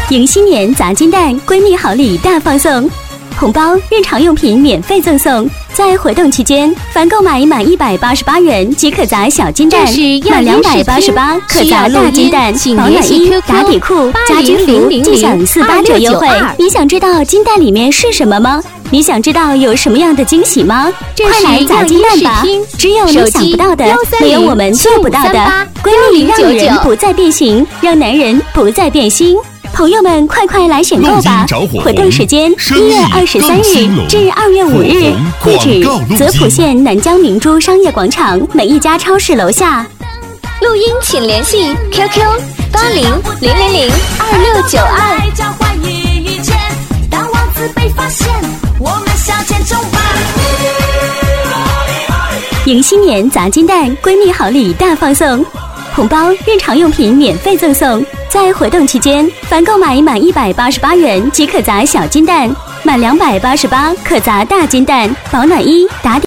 迎新年砸金蛋，闺蜜好礼大放送，红包、日常用品免费赠送。在活动期间，凡购买满188元即可砸小金蛋，满288可砸大金蛋。保暖衣、打底裤、家居服即享48折优惠。你想知道金蛋里面是什么吗？你想知道有什么样的惊喜吗？快来砸金蛋吧！只有你想不到的，没有我们做不到的。闺蜜让女人不再变形，让男人不再变心。朋友们，快来选购吧！活动时间1月23日至2月5日，地址泽普县南江明珠商业广场每一家超市楼下。 录音请联系 QQ8000026922。当王子被发现，我们向前冲吧！ 迎新年砸金蛋，闺蜜好礼大放送，红包、日常用品免费赠送。在活动期间，凡购买满188元即可砸小金蛋，满288可砸大金蛋。保暖衣、打底